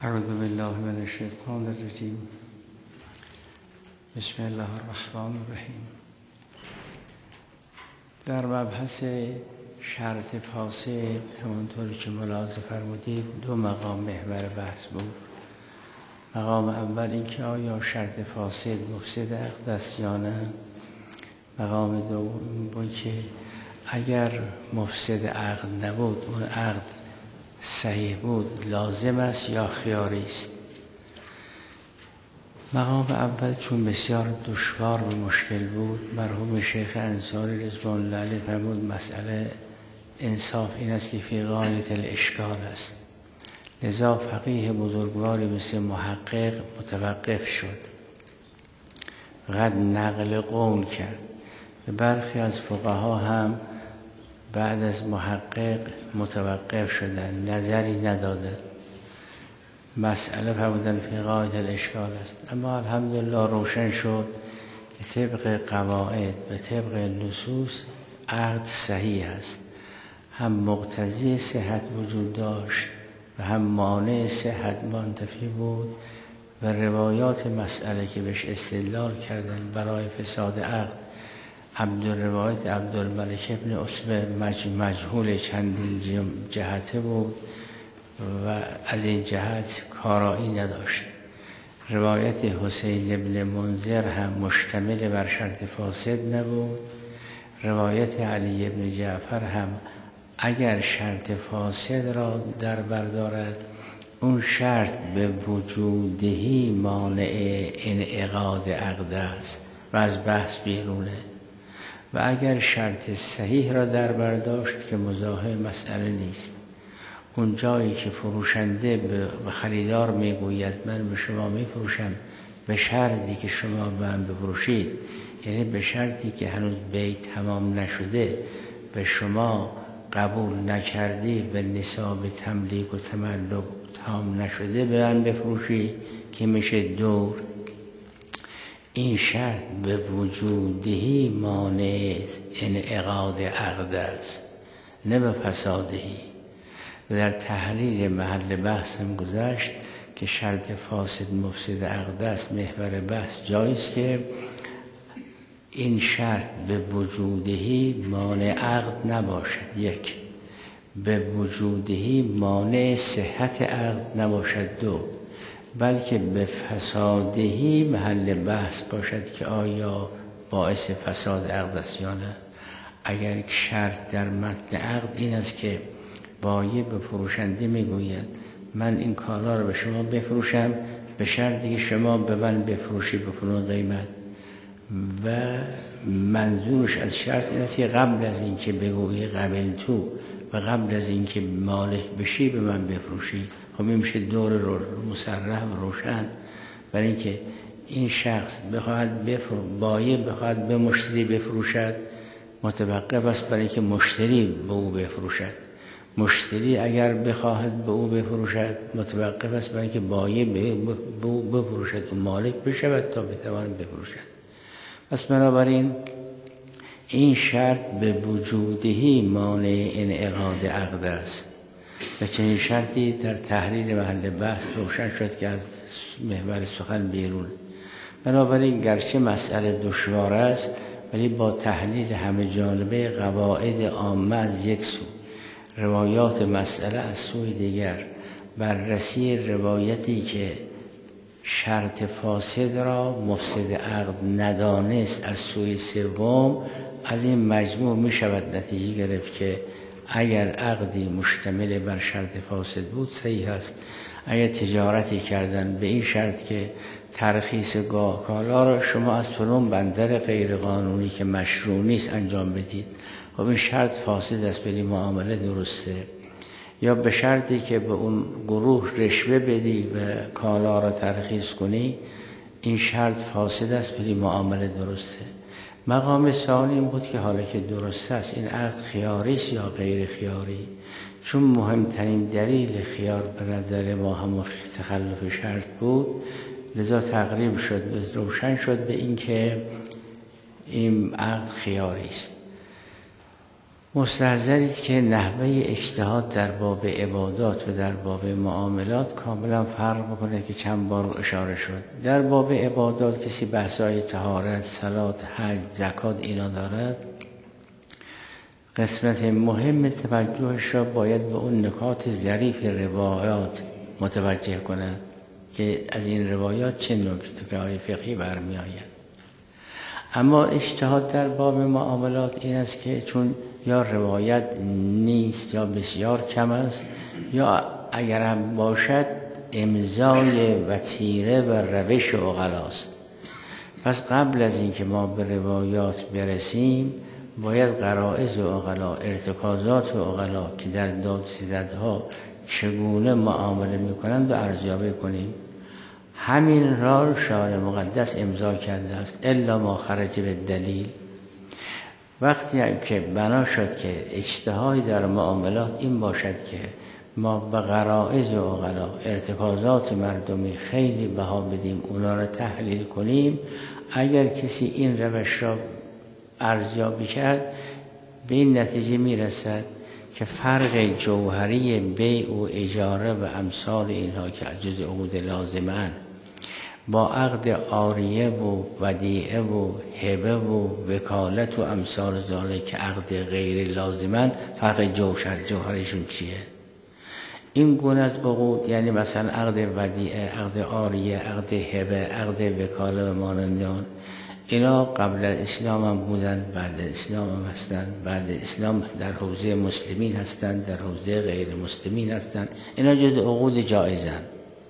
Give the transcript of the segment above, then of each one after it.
اعوذ بالله من الشیطان الرجیم. بسم الله الرحمن الرحیم. در مبحث شرط فاسد همونطور که ملاحظه فرمودید دو مقام محور بحث بود. مقام اول اینکه آیا شرط فاسد مفسد عقد است یا نه. مقام دوم بود که اگر مفسد عقد نبود اون عقد صحیح بود لازم است یا خیاری است. مقام اول چون بسیار دشوار و مشکل بود، مرحوم شیخ انصاری رضوان الله علیه فرمود مسئله انصاف این است که فی غایت الاشکال است. لذا فقیه بزرگواری مثل محقق متوقف شد، قد نقل قول کرد. به برخی از فقها هم بعد از محقق متوقف شدن، نظری ندادن. مسئله فرمودن فی غایت الاشکال است. اما الحمدلله روشن شد که طبق قواعد و طبق نصوص عقد صحیح است. هم مقتضی صحت وجود داشت و هم مانع صحت منتفی بود و روایات مسئله که بهش استدلال کردن برای فساد عقد روایت عبدالملک ابن عتبه مجهول چندین جهته بود و از این جهت کارایی نداشت. روایت حسین ابن منذر هم مشتمل بر شرط فاسد نبود. روایت علی ابن جعفر هم اگر شرط فاسد را در بردارد اون شرط به وجودهی مانع انعقاد عقد است و از بحث بیرونه. و اگر شرط صحیح را در برداشت که مزاحم مسئله نیست. اون جایی که فروشنده به خریدار میگوید من به شما میفروشم به شرطی که شما به من بفروشید، یعنی به شرطی که هنوز بیع تمام نشده، به شما قبول نکردی به نصاب تملیک و تملک تمام نشده به من بفروشی که میشه دور. این شرط به وجودهی مانع انعقاد عقد است نه به فسادهی. و در تحریر محل بحث هم گذشت که شرط فاسد مفسد عقد است. محور بحث جایز که این شرط به وجودهی مانع عقد نباشد، یک به وجودهی مانع صحت عقد نباشد، دو بلکه به فسادهی محل بحث باشد که آیا باعث فساد عقد است یا نه. اگر یک شرط در متن عقد این است که بایع به فروشنده میگوید من این کالا رو به شما بفروشم به شرطی که شما به من بفروشی به فلان قیمت، و منظورش از شرط این است که قبل از اینکه بگویی قبل تو و قبل از اینکه مالک بشی به من بفروشی، خب این میشه دور مصرح و روشن. برای اینکه این شخص بخواهد بایع بخواهد به مشتری بفروشد متوقف است برای اینکه مشتری به او بفروشد. مشتری اگر بخواهد به او بفروشد متوقف است برای اینکه بایع به او بفروشد و مالک بشود تا بتواند بفروشد. پس بنابراین این شرط به وجودهی مانع انعقاد عقد است و چنین شرطی در تحریر محل بحث روشن شد که از محور سخن بیرون. بنابراین گرچه مسئله دشوار است ولی با تحلیل همه جانبه قواعد عامه از یک سو، روایات مسئله از سوی دیگر، بررسی روایتی که شرط فاسد را مفسد عقد ندانست از سوی سوم، از این مجموع می شود نتیجه گرفت که اگر عقدی مشتمل بر شرط فاسد بود صحیح است. اگر تجارتی کردن به این شرط که ترخیص کالا را شما از فلان بندر غیر قانونی که مشروع نیست انجام بدید، خب این شرط فاسد است ولی معامله درسته. یا به شرطی که به اون گروه رشوه بدی و کالا را ترخیص کنی، این شرط فاسد است ولی معامله درسته. مقام ثانی بود که حالا که درست است این عقد خیاری است یا غیر خیاری. چون مهمترین دلیل خیار به نظر ما هم تخلف شرط بود، لذا تقریب شد روشن شد به این که این عقد خیاری است. مستحضرید که نحوه اجتهاد در باب عبادات و در باب معاملات کاملا فرق میکنه که چند بار اشاره شد. در باب عبادات کسی بحثای طهارت، صلات، حج، زکات اینا دارد، قسمت مهم توجهش را باید به اون نکات ظریف روایات متوجه کند که از این روایات چه نکته‌های فقهی برمی آید. اما اجتهاد در باب معاملات این است که چون یا روایت نیست یا بسیار کم است یا اگر هم باشد امضای وتیره و روش عقلاست. پس قبل از اینکه ما به روایات برسیم باید غرائز عقلا، ارتکازات عقلا که در دادستدها چگونه معامله میکنند و ارزیابی کنیم. همین را شارع مقدس امضا کرده است الا ما خرج به دلیل. وقتی که بنا شد که اجتهاد در معاملات این باشد که ما به غرائز عقلا، ارتکازات مردمی خیلی بها بدیم، اونا را تحلیل کنیم، اگر کسی این روش را ارزیابی کرد به این نتیجه میرسد که فرق جوهری بیع و اجاره و امثال اینها که جز عقود لازمه با عقد عاریه و ودیعه و هبه و وکالت و امثال ذالک که عقد غیر لازمه، فرق جوهریشون چیه؟ این گونه از عقود، یعنی مثلا عقد ودیعه، عقد عاریه، عقد هبه، عقد وکاله و مانند آن، اینا قبل از اسلام هم بودن، بعد اسلام هم هستن، بعد اسلام در حوزه مسلمین هستن، در حوزه غیر مسلمین هستن، اینا جز عقود جایزن.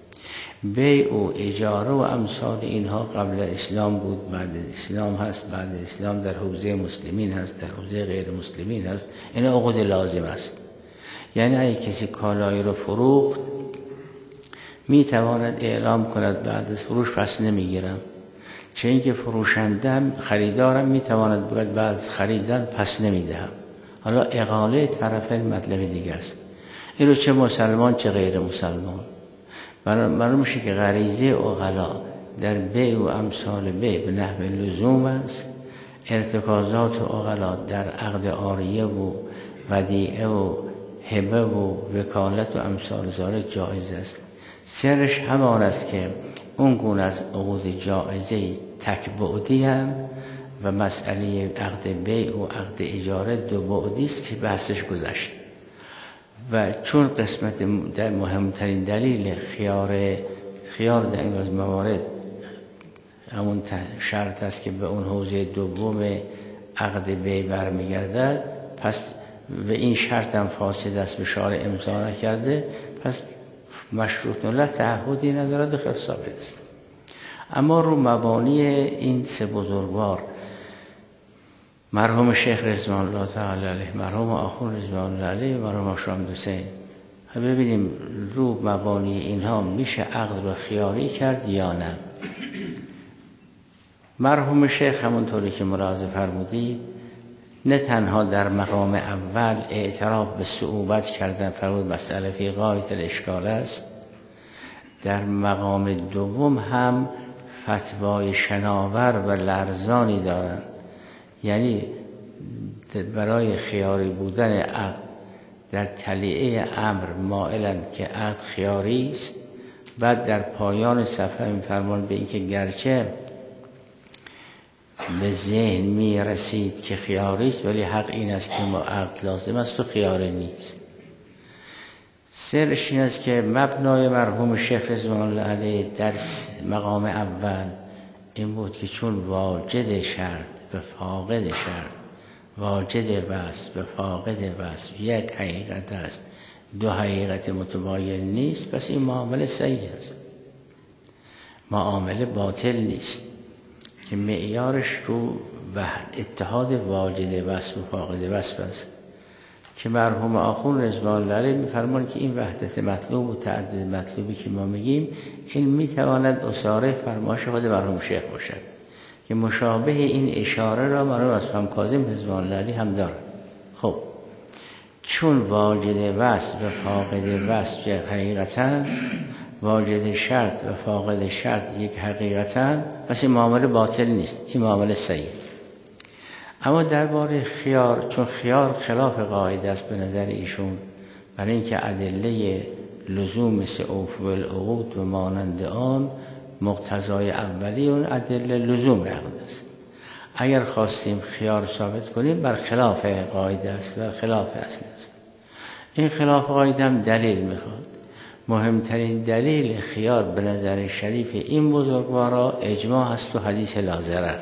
بیع و اجاره و امثال اینها قبل اسلام بود، بعد اسلام هست، بعد اسلام در حوزه مسلمین هست، در حوزه غیر مسلمین هست، این عقود لازم است. یعنی اگه کسی کالایی رو فروخت میتواند اعلام کند بعد از فروش پس نمیگیرم، چه اینکه فروشندم خریدارم میتواند بگوید بعد از خریدن پس نمیدهم. حالا اقاله طرفین مطلب دیگه است. این رو چه مسلمان چه غیر مسلمان معلوم میشه که غریزه عقلا در بیع و امثال بیع به نحو لزوم است. ارتکازات عقلا در عقد عاریه و ودیعه و هبه و وکالت و امثال ذالک جایز است. سرش همان است که اون گونه از عقود جایزه تک بعدی هم و مسئله عقد بیع و عقد اجاره دو بعدی است که بحثش گذشت. و چون قسمت در مهمترین دلیل خیار در این از موارد همون شرط است که به اون حوزه دوم عقد بیع برمیگردد، پس و این شرط هم فاسد است به شارع امضا نکرده، پس مشروط له تعهدی ندارد، خیلی ثابت است. اما رو مبانی این سه بزرگوار مرحوم شیخ رضوان الله تعالی علیه، مرحوم آخوند رضوان الله علیه و مرحوم شامل حسین، ببینیم رو مبانی اینها میشه عقد رو خیاری کرد یا نه. مرحوم شیخ همونطوری که ملاحظه فرمودید نه تنها در مقام اول اعتراف به صعوبت کردن، فرمود مسئله فی غایت الاشکال است، در مقام دوم هم فتوای شناور و لرزانی دارند. یعنی برای خیاری بودن عقد در تلیعه امر مائلن که عقد خیاری است، بعد در پایان صفحه می‌فرمایند به اینکه گرچه به ذهن می رسید که خیاری است ولی حق این است که ما عقد لازم است و خیاری نیست. سرش این است که مبنای مرحوم شیخ رضوان الله علیه در مقام اول این بود که چون واجد شرط و فاقد شرط، واجد وصف و فاقد وصف یک حقیقت است، دو حقیقت متباین نیست، پس این معامله صحیح است، معامله باطل نیست که معیارش رو اتحاد واجد وصف و فاقد وصف است. که مرحوم آخوند رضوان الله علیه می‌فرمایند که این وحدت مطلوب و تعدد مطلوبی که ما میگیم این میتواند اساره فرمایش خود مرحوم شیخ باشد که مشابه این اشاره را مرحوم اصفهان کاظم رضوان الله علیه هم دارد. خب چون واجد وصف و فاقد وصف یک حقیقتاً، واجد شرط و فاقد شرط یک حقیقتاً، پس این معامله باطل نیست، این معامله صحیح. اما درباره خیار، چون خیار خلاف قاعده است به نظر ایشون، برای اینکه ادله لزوم مثل اوفوا العقود و مانند آن مقتضای اولی اون ادله لزوم عقد است. اگر خواستیم خیار ثابت کنیم بر خلاف قاعده است، بر خلاف اصل است. این خلاف قاعده هم دلیل میخواد. مهمترین دلیل خیار به نظر شریف این بزرگوارا اجماع هست و حدیث لا ضرر.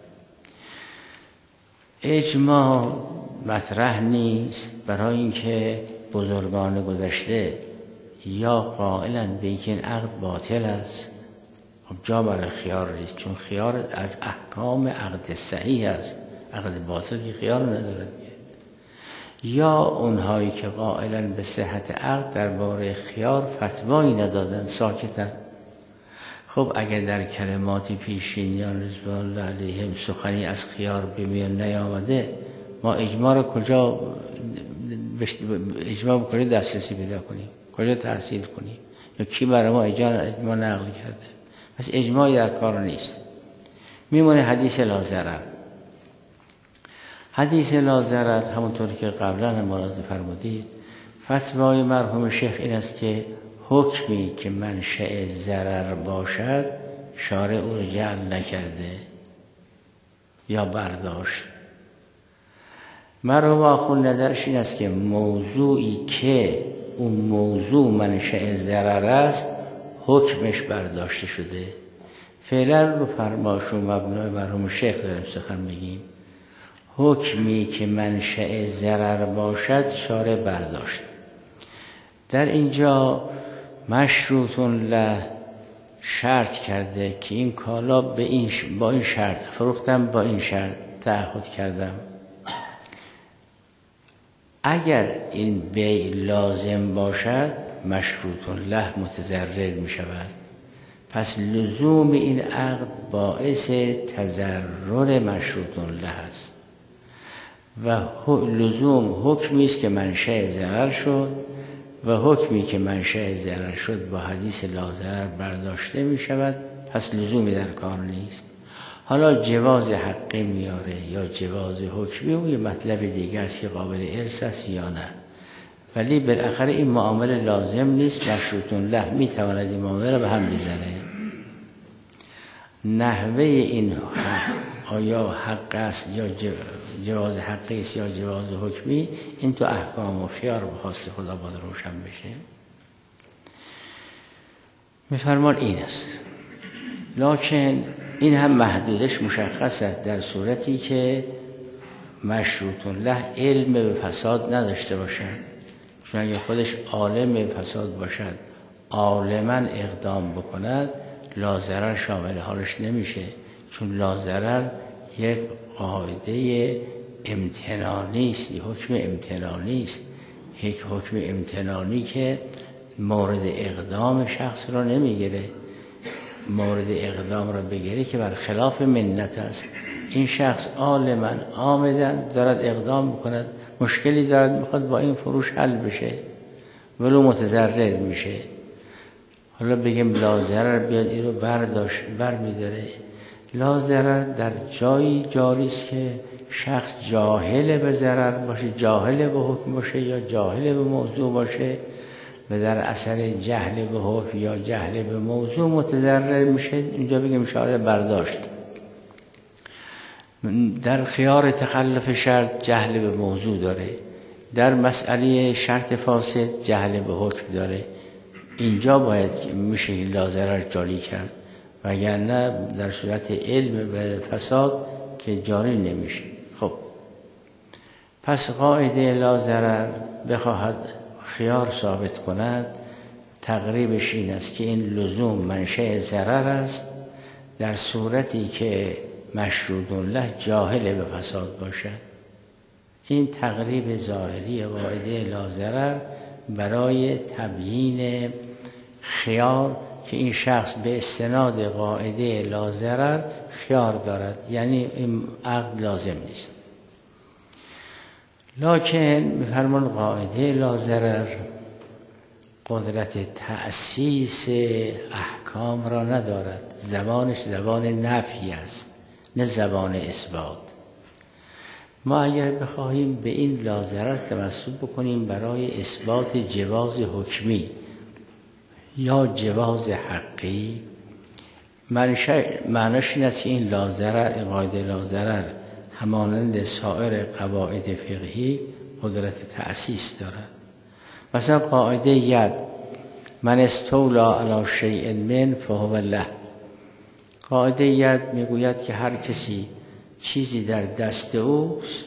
اجماع مطرح نیست برای اینکه بزرگان گذشته یا قائلا به اینکه این عقد باطل است، خب جا برای خیار نیست، چون خیار از احکام عقد صحیح است، عقد باطل که خیار ندارد. یا اونهایی که قائلا به صحت عقد درباره خیار فتوایی ندادن، ساکتن. خب اگر در کلمات پیشینیان رضوان الله علیهم سخنی از خیار به میان نیامده، ما اجماع رو کجا دسترسی پیدا کنیم، کجا تحصیل کنیم، یا کی برای ما اجماع نقل کرده؟ پس اجماعی در کار نیست. میمونه حدیث لا ضرر. حدیث لا ضرر همونطور که قبلا هم ملاحظه فرمودید، فتوای مرحوم شیخ این است که حکمی که منشأ ضرر باشد شارع او رو جعل نکرده یا برداشت. مرحوم آخوند نظرش این است که موضوعی که اون موضوع منشأ ضرر است حکمش برداشته شده. فعلا رو فرمایش و مبنای مرحوم شیخ داریم سخن میگیم. حکمی که منشأ ضرر باشد شارع برداشت. در اینجا مشروط له شرط کرده که این کالا با این شرط فروختم، با این شرط تعهد کردم. اگر این بیع لازم باشد مشروط له متضرر می شود. پس لزوم این عقد باعث تضرر مشروط له است و لزوم حکمی است که منشأ ضرر شد و حکمی که منشأ ضرر شد با حدیث لا ضرر برداشته می شود. پس لزومی در کار نیست. حالا جواز حقی میاره یا جواز حکمی و یه مطلب دیگه است که قابل ارث است یا نه، ولی بالاخره این معامله لازم نیست. مشروط له می تواند این معامله را به هم بزنه. نحوه این آیا حق است یا جواز حقی است یا جواز حکمی، این تو احکام و خیار بخواست خدا باید روشن بشه. میفرمان این است، لکن این هم محدودش مشخص است در صورتی که مشروط له علم به فساد نداشته باشد. چون اگه خودش عالم به فساد باشد، عالما اقدام بکند، لا ضرر شامل حالش نمیشه. چون لا ضرر یک قاعده امتنانی است، یک حکم امتنانی است، یک حکم امتنانی که مورد اقدام شخص را نمیگیره. مورد اقدام را بگیره که بر خلاف منت است. این شخص عالما عامدن دارد اقدام میکند، مشکلی دارد میخواد با این فروش حل بشه ولو متضرر میشه. حالا بگیم لا ضرر بیاد این رو بر میداره. لا ضرر در جایی جاری است که شخص جاهل به ضرر باشه، جاهل به حکم باشه یا جاهل به موضوع باشه و در اثر جهل به حکم یا جهل به موضوع متضرر میشه. اینجا بگیم شارع برداشت. در خیار تخلف شرط جهل به موضوع داره، در مسئله شرط فاسد جهل به حکم داره. اینجا باید میشه لا ضرر جاری کرد، وگرنه در صورت علم به فساد که جاری نمیشه. خب پس قاعده لا ضرر بخواهد خیار ثابت کند، تقریبش این است که این لزوم منشأ ضرر است در صورتی که مشروط له جاهل به فساد باشد. این تقریب ظاهری قاعده لا ضرر برای تبیین خیار که این شخص به استناد قاعده لا ضرر خیار دارد، یعنی این عقد لازم نیست. لکن می‌فرمان قاعده لا ضرر قدرت تأسیس احکام را ندارد. زبانش زبان نفی است نه زبان اثبات. ما اگر بخواهیم به این لا ضرر توسل بکنیم برای اثبات جواز حکمی یا جواز حقی، معناش این است که این لا ضرر، قاعده لا ضرر همانند سایر قواعد فقهی قدرت تأسیس دارد. مثلا قاعده ید، من استولا علی شیء من فهو له. قاعده ید میگوید که هر کسی چیزی در دست اوست،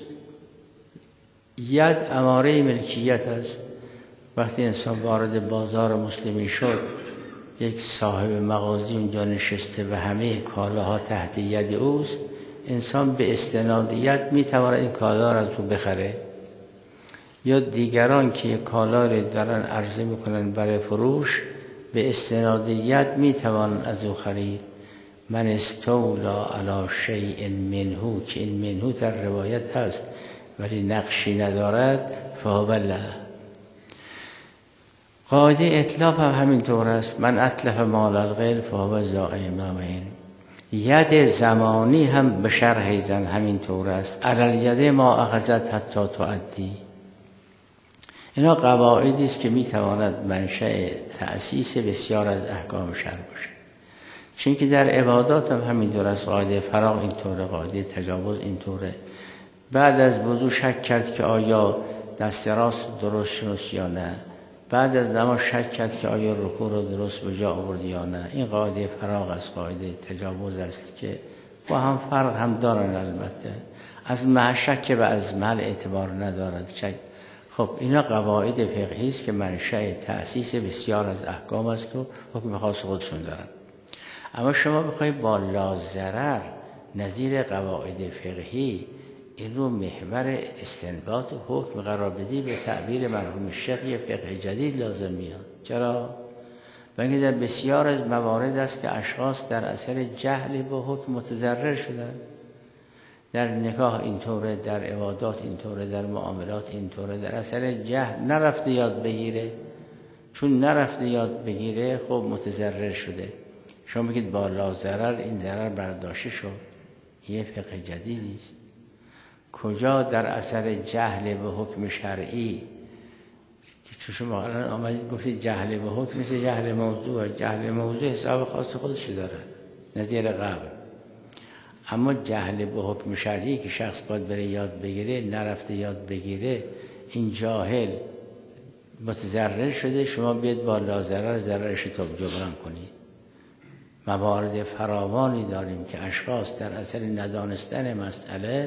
ید اماره ملکیت است. وقتی انسان وارد بازار مسلمی شد، یک صاحب مغازی اونجا نشسته و همه کالاها تحت ید اوست، انسان به استناد ید میتواند این کالا را از او بخره. یا دیگران که کالا را دارن عرضه میکنن برای فروش، به استناد ید میتوانند از او خرید. من استولا علی شیء منه، که این منه در روایت هست ولی نقشی ندارد، فهو له. قاعده اتلاف هم همینطور است، من اتلف مال الغیر فهو ضایع مامین. ید زمانی هم به شرح زن همینطور است، علی ید ما اخذت حتی تؤدی. اینا قواعدی است که میتواند منشأ تأسیس بسیار از احکام شرع باشد. چون که در عبادات هم همینطور است، قاعده فراغ اینطوره، قاعده تجاوز اینطوره. بعد از وضو شک کرد که آیا دست راست درست شناس یا نه، بعد از نماز شک کرد که آیا رکوع رو درست به جا آورد یا نه. این قاعده فراغ است، قاعده تجاوز است که با هم فرق هم دارن. البته از محل شک و از محل اعتبار ندارد شک. خب اینا قواعد فقهی است که منشأ تأسیس بسیار از احکام است و حکم خاص خودشون دارن. اما شما بخواید با لا ضرر نظیر قواعد فقهی این رو محور استنباط حکم قرار بدی، به تعبیر مرحوم شیخ یه فقه جدید لازم میاد. چرا؟ بلکه در بسیار از موارد است که اشخاص در اثر جهل با حکم متضرر شدن. در نکاح اینطوره، در عبادات اینطوره، در معاملات اینطوره، در اثر جهل نرفته یاد بگیره. چون نرفته یاد بگیره خب متضرر شده. شما بگید با لا ضرر این ضرر برداشته شد، یه فقه جدیدی است. کجا در اثر جهل به حکم شرعی که چون شما الان آمدید گفتید جهل به حکم مثل جهل موضوع، جهل موضوع حساب خاص خودش داره نظیر قبل. اما جهل به حکم شرعی که شخص باید بره یاد بگیره، نرفته یاد بگیره، این جاهل متضرر شده، شما بیاد با لا ضرر ضررش رو جبران کنید. موارد فراوانی داریم که اشخاص در اثر ندانستن مسئله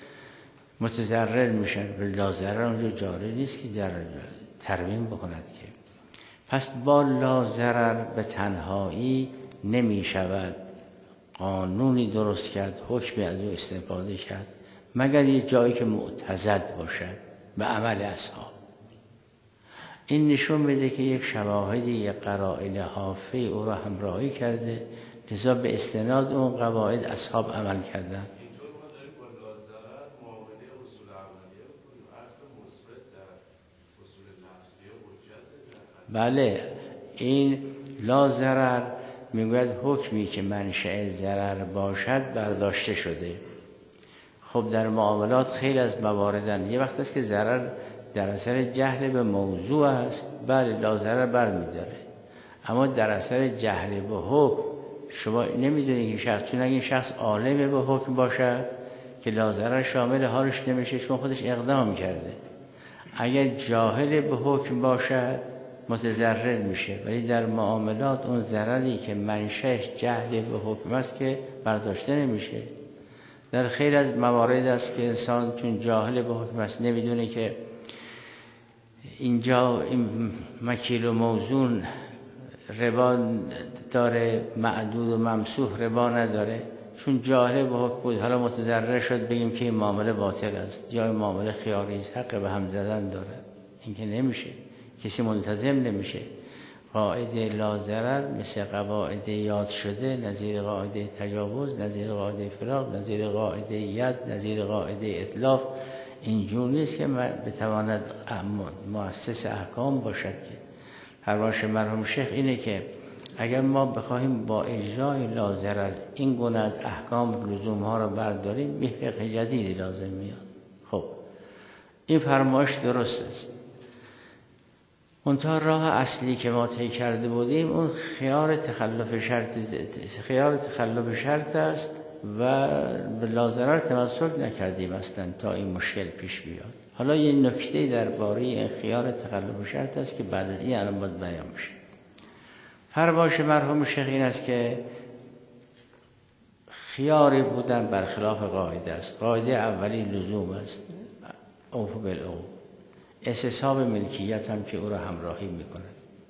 متضرر میشن و لا ضرر اونجا جاری نیست که ترمیم بکند که. پس با لا ضرر به تنهایی نمی شود قانونی درست کرد، حکمی از او استفاده کرد، مگر یه جایی که معتضد باشد به عمل اصحاب. این نشون بده که یک شواهدی، یک قرائن حافظ او را همراهی کرده، لذا به استناد اون قواعد اصحاب عمل کردن. بله، این لا ضرر میگوید حکمی که منشأ ضرر باشد برداشته شده. خب در معاملات خیلی از مواردن یه وقت است که ضرر در اثر جهل به موضوع است، بله لا ضرر برمیداره. اما در اثر جهل به حکم شما نمیدونید که شخص، چون اگه این شخص عالم به حکم باشد که لا ضرر شامل حالش نمیشه، چون خودش اقدام کرده. اگر جاهل به حکم باشد متضرر میشه، ولی در معاملات اون ضرری که منشأش جهل به حکم است که برداشته نمیشه. در خیلی از موارد است که انسان چون جاهل به حکم است نمیدونه که اینجا این مکیل و موزون ربا داره، معدود و ممسوح ربا نداره، چون جاهل به حکم بود حالا متضرر شد بگیم که این معامله باطل است، جای معامله خیاری است، حق به هم زدن داره. این که نمیشه، کسی ملتزم نمیشه. قاعده لا ضرر مثل قواعد یاد شده، نظیر قاعده تجاوز، نظیر قاعده فراق، نظیر قاعده ید، نظیر قاعده اتلاف، اینجور نیست که بتواند مؤسس احکام باشد. که فرمایش مرحوم شیخ اینه که اگر ما بخواهیم با اجرای لا ضرر این گونه از احکام لزوم ها رو برداریم، به فقه جدیدی لازم میاد. خب این فرمایش درست است. منتها راه اصلی که ما طی کرده بودیم اون خیار تخلف شرط است و به لاضرر تمسک نکردیم اصلا تا این مشکل پیش بیاد. حالا یه نکته درباره این خیار تخلف شرط است که بعد از این الان باید بیان بشه. فرمایش مرحوم شیخ این است که خیاری بودن برخلاف قاعده است. قاعده اولی لزوم است، اوف بالعقود، استصحاب ملکیت هم که او را همراهی میکند.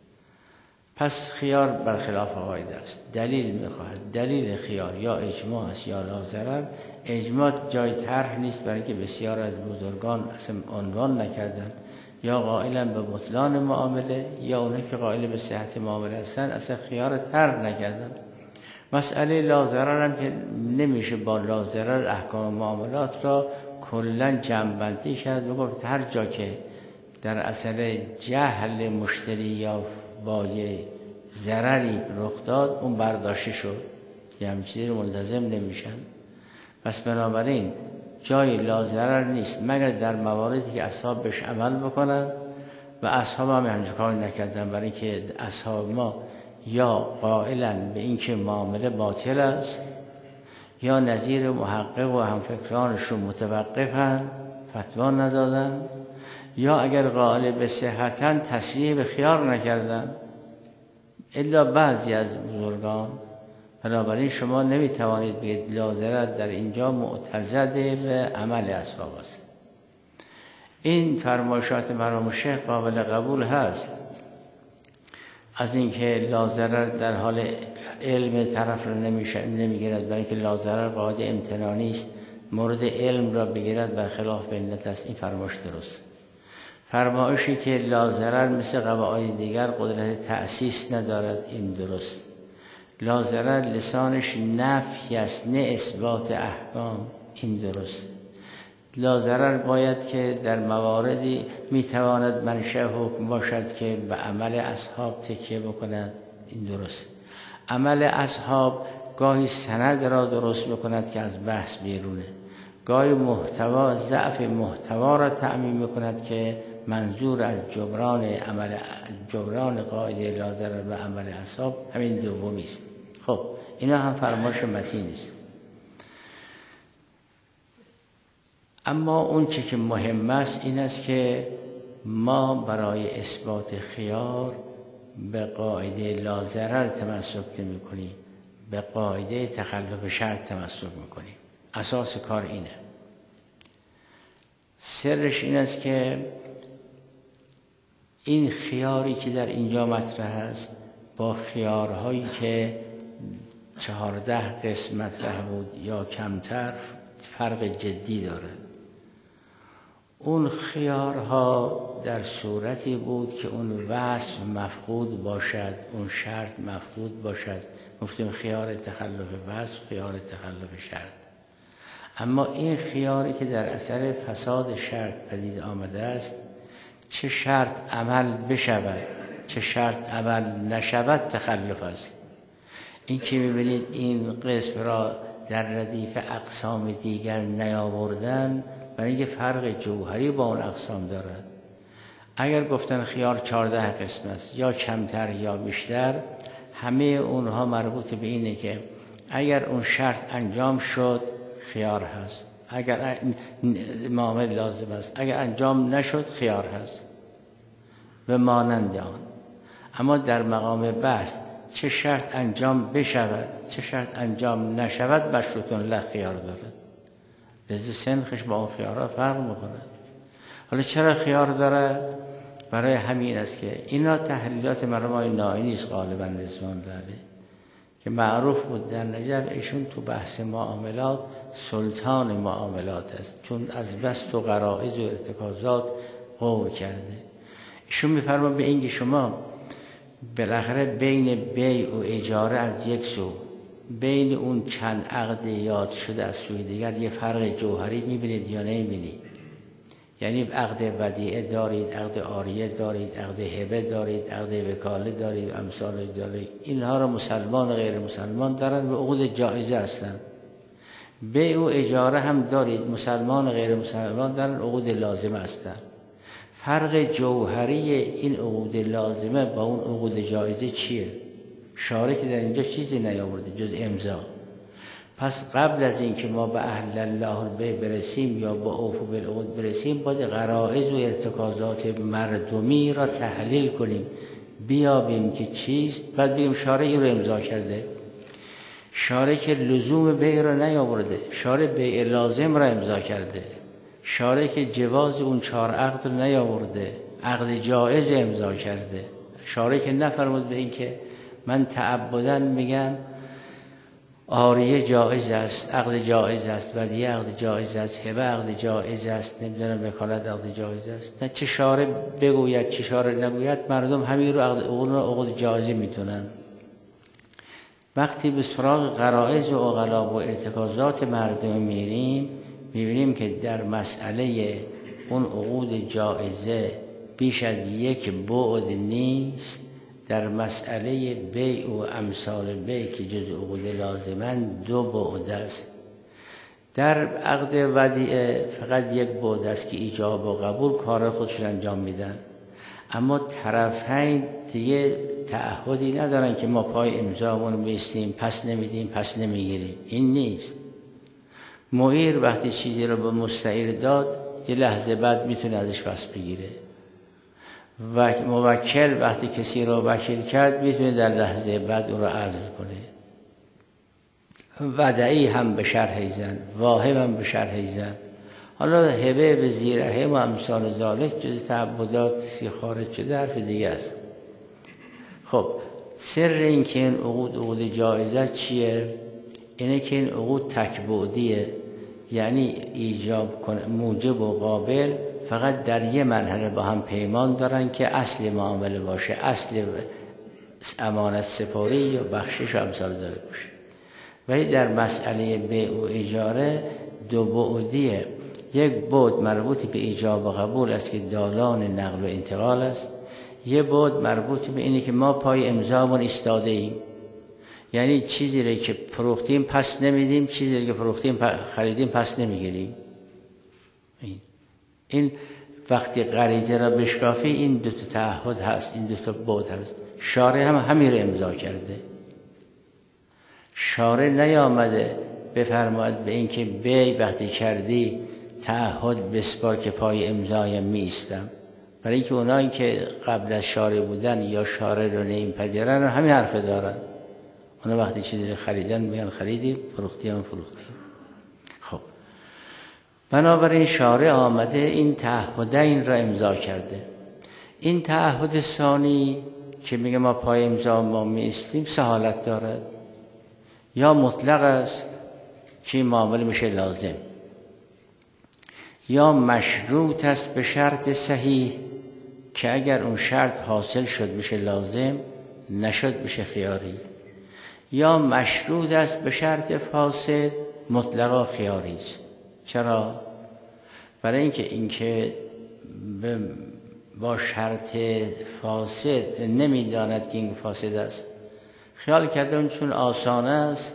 پس خیار برخلاف قاعده است. دلیل میخواهد. دلیل خیار یا اجماع است یا لاضرر. اجماع جای طرح نیست، برای که بسیار از بزرگان اصلا عنوان نکردند، یا قائلن به بطلان معامله یا اونها که قائل به صحت معامله هستند اصلا خیار طرح نکردند. مسئله لاضرر هم که نمیشه با لاضرر احکام معاملات را کلا جمع‌بندی کرد و گفت هر جا که در اثر جهل مشتری یا با یه ضرری رخ داد اون برداشته شد، یه همین چیزی رو ملتزم نمیشن. پس بنابراین جای لاضرر نیست مگر در مواردی که اصحاب بهش عمل بکنن و اصحاب هم همچون کاری نکردن، برای که اصحاب ما یا قائلن به این که معامله باطل است یا نظیر محقق و همفکرانشون متوقفن فتوا ندادن، یا اگر قائل به صحتن تصریح به خیار نکردن الا بعضی از بزرگان. بنابراین شما نمیتوانید بگید لاضرر در اینجا معتضد به عمل اصحاب است. این فرمایشات مرحوم شیخ قابل قبول هست از اینکه لاضرر در حال علم طرف را نمیگیرد، برای که لاضرر قاعده امتنانی است، مورد علم را بگیرد برخلاف علت است. این فرمایش درست. فرمایشی که لاضرر مثل قواعد دیگر قدرت تأسیس ندارد این درست. لاضرر لسانش نفی است نه اثبات احکام، این درست. لاضرر باید که در مواردی میتواند منشأ حکم باشد که به عمل اصحاب تکیه بکند، این درست. عمل اصحاب گاهی سند را درست بکند که از بحث بیرونه، گاهی محتوا ضعف محتوا را تعمیم میکند که منظور از جبران قاعده لاضرر و عمل اصحاب همین دومی است. خب اینا هم فرمایش متین است. اما اون چه که مهم است این است که ما برای اثبات خیار به قاعده لاضرر تمسک نمی کنیم، به قاعده تخلف شرط تمسک میکنیم. اساس کار اینه. سرش این است که این خیاری که در اینجا مطرح است با خیارهایی که 14 قسم مطرح بود یا کمتر فرق جدی دارد. اون خیارها در صورتی بود که اون وصف مفقود باشد، اون شرط مفقود باشد. گفتیم خیار تخلف وصف، خیار تخلف شرط. اما این خیاری که در اثر فساد شرط پدید آمده است، چه شرط عمل بشود چه شرط عمل نشود تخلف است. این که می‌بینید این قسم را در ردیف اقسام دیگر نیاوردن برای اینکه فرق جوهری با اون اقسام دارد. اگر گفتن خیار 14 قسم است یا کمتر یا بیشتر، همه اونها مربوط به اینه که اگر اون شرط انجام شد خیار هست، اگر معامل لازم است، اگر انجام نشد خیار هست و مانند آن. اما در مقام بحث چه شرط انجام بشود چه شرط انجام نشود مشروطون له خیار دارد. لذا سنخش با اون خیارها فرق میکنه. حالا چرا خیار داره؟ برای همین است که اینا تحلیلات مرحوم نائینی است غالبا رضوان الله علیه، که معروف بود در نجف ایشون تو بحث معاملات سلطان معاملات است، چون از بست و غرائز و ارتکازات قول کرده. ایشون میفرما به اینکه شما بالاخره بین بیع و اجاره از یک سو، بین اون چند عقد یاد شده از سوی دیگر یه فرق جوهری میبینید یا نمیبینید؟ یعنی عقد ودیعه دارید، عقد عاریه دارید، عقد هبه دارید، عقد وکاله دارید، امثال دارید. اینها را مسلمان و غیر مسلمان دارن و عقود جایزه هستند. بیع و اجاره هم دارید، مسلمان و غیر مسلمان در عقود لازمه هستند. فرق جوهری این عقود لازمه با اون عقود جایزه چیه؟ شارع که در اینجا چیزی نیاورده جز امضا. پس قبل از اینکه ما به اهل الله البیع برسیم یا با اوفوا بالعقود برسیم، باید غرایز و ارتکازات مردمی را تحلیل کنیم، بیابیم که چیست، بعد بگیم شارع این رو امضا کرده. شارع که لزوم بیع را نیاورده، شارع بیع لازم را امضا کرده. شارع که جواز اون 4 عقد رو نیاورده، عقد جایز امضا کرده. شارع که نفرمود به این که من تعبداً میگم عاریه جایز است، عقد جایز است، ودیعه عقد جایز است، هبه عقد جایز است، نمیدونم وکالت عقد جایز است. نه چه شارع بگوید چه شارع نگوید، مردم همین رو عقد جایزی میتونن. وقتی به سراغ غرایز و اغلا و ارتکازات مردم میریم، میبینیم که در مسئله اون عقود جایزه بیش از یک بعد نیست. در مسئله بیع و امثال بیع که جز عقود لازمن 2 بعد است. در عقد ودیعه فقط 1 بعد است که ایجاب و قبول کار خودشون انجام میدن، اما طرفین دیگه تعهدی ندارن که ما پای امضامون بیستیم پس نمیدیم پس نمیگیریم. این نیست. معیر وقتی چیزی رو به مستعیر داد، یه لحظه بعد میتونه ازش پس بگیره. و موکل وقتی کسی رو وکیل کرد، میتونه در لحظه بعد او رو عزل کنه. ودعی هم به شرح زن، واهب هم به شرح زن. حالا هبه به زیرهه و امثال ذالک جز تعبدات خارج شده حرف دیگه است. خب سر این که این عقود جایزه چیه؟ اینه که این عقود تکبعدیه، یعنی ایجاب کنه موجب و قابل فقط در یه مرحله با هم پیمان دارن که اصل معامله باشه، اصل امانت سپاری یا بخشش و امثال ذالک باشه. ولی در مسئله بیع و اجاره 2 بعدیه. 1 بعد مربوط به ایجاب و قبول است که دالان نقل و انتقال است. 1 بعد مربوط به اینه که ما پای امضامون ایستاده ایم، یعنی چیزی رو که فروختیم پس نمیدیم، چیزی رو که فروختیم خریدیم پس نمیگیریم. این وقتی غریزه را بشکافی، این 2 تعهد هست، این 2 بعد هست. شارع هم همین رو امضا کرده. شارع نیامده بفرماید به این که بیع وقتی کردی تعهد بسپار که پای امضایم می ایستم. برای اینکه اونایی که قبل از شارع بودن یا شارع رو نمیپذیرن همین حرف دارن. اونا وقتی چیزی رو خریدن میگن خریدیم، فروختیم فروختیم. خب بنابراین شارع آمده این تعهدین را امضا کرده. این تعهد ثانی که میگه ما پای امضا ما می ایستیم 3 حالت دارد. یا مطلق است که معامله میشه لازم، یا مشروط است به شرط صحیح که اگر اون شرط حاصل شد بشه لازم، نشد بشه خیاری، یا مشروط است به شرط فاسد، مطلقا خیاری است. چرا؟ برای اینکه با شرط فاسد نمیداند که این فاسد است، خیال کرده اون چون آسانه است.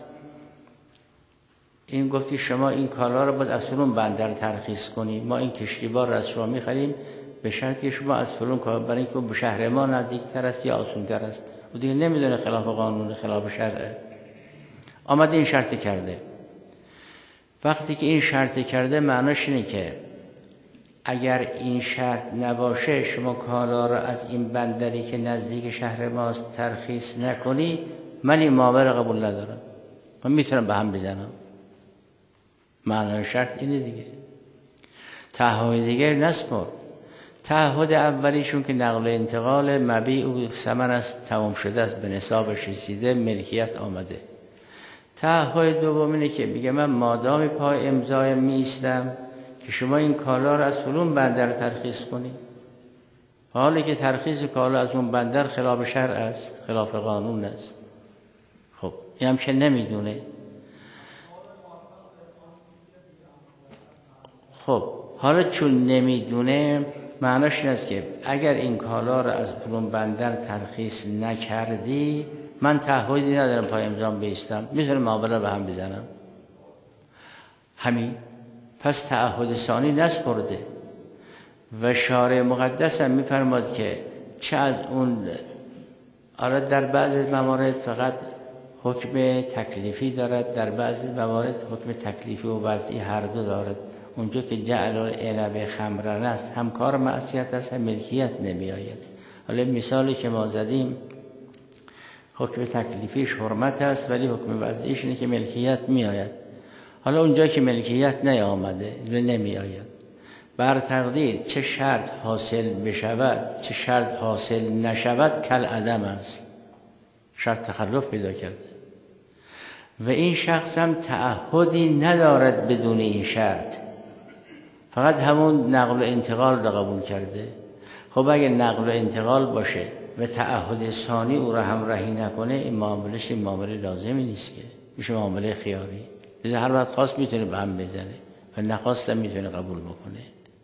این گفتی شما این کالا رو باید از فلون بندر ترخیص کنی، ما این کشتیبار رو از شما میخریم به شرطی که شما از فلون کار، برای اینکه به شهر ما نزدیکتر است یا آسان‌تر است. و دیگه نمیدونه خلاف قانون خلاف شرعه، آمده این شرط کرده. وقتی که این شرط کرده معناش اینه که اگر این شرط نباشه شما کالا رو از این بندری که نزدیک شهر ماست ترخیص نکنی، من این معامله قبول ندارم، من میتونم به هم بزنم. معنای شرط اینه دیگه. تعهد دیگه نسپار. تعهد اولیشون که نقل و انتقال مبیع و ثمن است، تمام شده است، به نصابش رسیده، ملکیت آمده. تعهد دومینه که میگه من مادام پای امضای میستم که شما این کالا رو از فلون بندر ترخیص کنی، حالی که ترخیص کالا از اون بندر خلاف شرع است، خلاف قانون است. خب این هم که نمیدونه. خب حالا چون نمیدونه معناش این است که اگر این کالا رو از فلون بندر ترخیص نکردی، من تعهدی ندارم پای امضام بیستم، میتونم معامله به هم بزنم. همین. پس تعهد ثانی نسپرده. و شارع مقدس هم میفرماد که چه از اون در بعضی موارد فقط حکم تکلیفی دارد، در بعضی موارد حکم تکلیفی و وضعی هر دو دارد. اونجا که جعل العنب خمرن است، هم کار معصیت است هم ملکیت نمی آید. حالا مثالی که ما زدیم حکم تکلیفیش حرمت است، ولی حکم وضعیش اینه که ملکیت می آید. حالا اونجا که ملکیت نیامده نمی آید، بر تقدیر چه شرط حاصل بشود چه شرط حاصل نشود کل عدم است، شرط تخلف پیدا کرده و این شخص هم تعهدی ندارد بدون این شرط، فقط همون نقل و انتقال را قبول کرده. خب اگه نقل و انتقال باشه و تعهد ثانی او را همراهی نکنه، این معاملش این معامله لازمی نیست، که میشه معامله خیاری. لذا هر وقت خواست میتونه به هم بزنه و نخواستم میتونه قبول بکنه.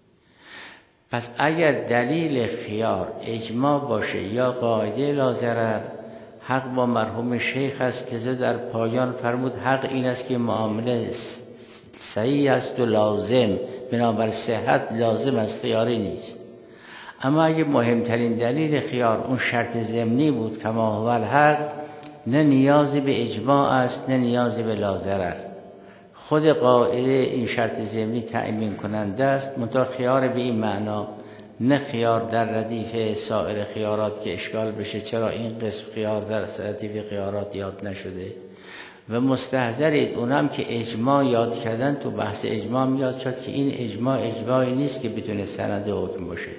پس اگر دلیل خیار اجماع باشه یا قاعده لا ضرر، حق با مرحوم شیخ است. لذا در پایان فرمود حق این است که معامله صحیح است و لازم، بنابر صحت لازم از خیاری نیست. اما اگه مهمترین دلیل خیار اون شرط ضمنی بود کما هو الحق، نه نیازی به اجماع است نه نیازی به لا ضرر. خود قاعده این شرط ضمنی تأمین کننده است، منتها خیار به این معنا، نه خیار در ردیف سایر خیارات که اشکال بشه چرا این قسم خیار در ردیف خیارات یاد نشده. و مستحضرید اونم که اجماع یاد کردن، تو بحث اجماع یاد شد که این اجماع اجماعی نیست که بتونه سند حکم باشه.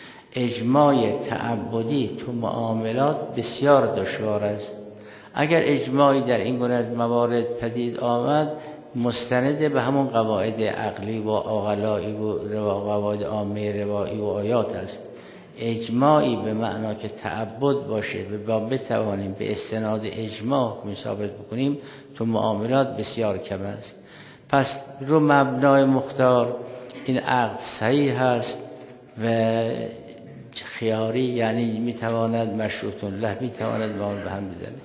اجماع تعبدی تو معاملات بسیار دشوار است. اگر اجماعی در این گونه از موارد پدید آمد، مستند به همون قواعد عقلی و عقلایی و قواعد عامه روایی و آیات است. اجماعی به معنا که تعبد باشه و بتوانیم به استناد اجماع حکم ثابت بکنیم، تو معاملات بسیار کم است. پس رو مبنای مختار این عقد صحیح هست و خیاری، یعنی میتواند مشروط له، میتواند با آن به هم بزنه.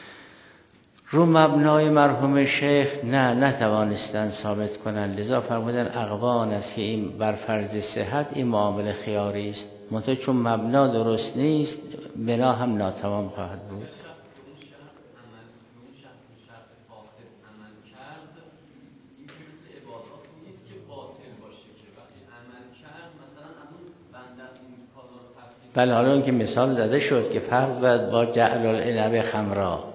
رو مبنای مرحوم شیخ نتوانستن ثابت کنن، لذا فرمودن اقوان است که این بر فرض صحت این معامله خیاری است، منتها چون مبنا درست نیست بنا هم ناتمام خواهد بود. بله، حالا اون که مثال زده شد که فرق دارد با جعل العنب خمرا.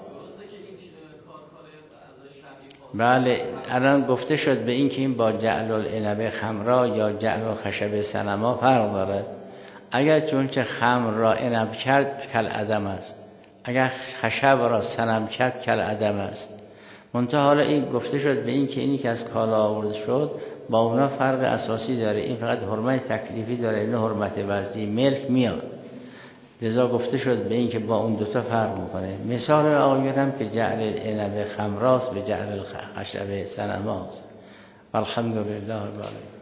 بله، الان گفته شد به این که این با جعل العنب خمرا یا جعل خشب صنما فرق دارد. اگر چون چه خمر را عنب کرد کل عدم است، اگر خشب را صنم کرد کل عدم است. منتها حالا این گفته شد به این که اینی که از کالا آورده شد با اونا فرق اساسی داره، این فقط حرمت تکلیفی داره نه حرمت وضعی، ملک میاد. لذا گفته شد به این که با اون دوتا فرق میکنه. مثال آقایونم که جعل العنب خمراست به جعل خشب صنماست. الحمدلله رب العالمین.